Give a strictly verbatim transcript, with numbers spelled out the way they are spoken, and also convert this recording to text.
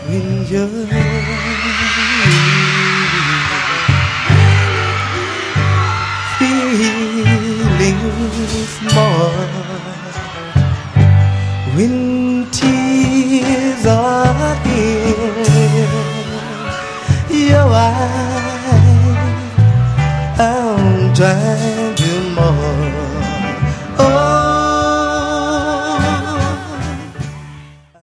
when you're feeling small, when tears are in your eyes, I'm trying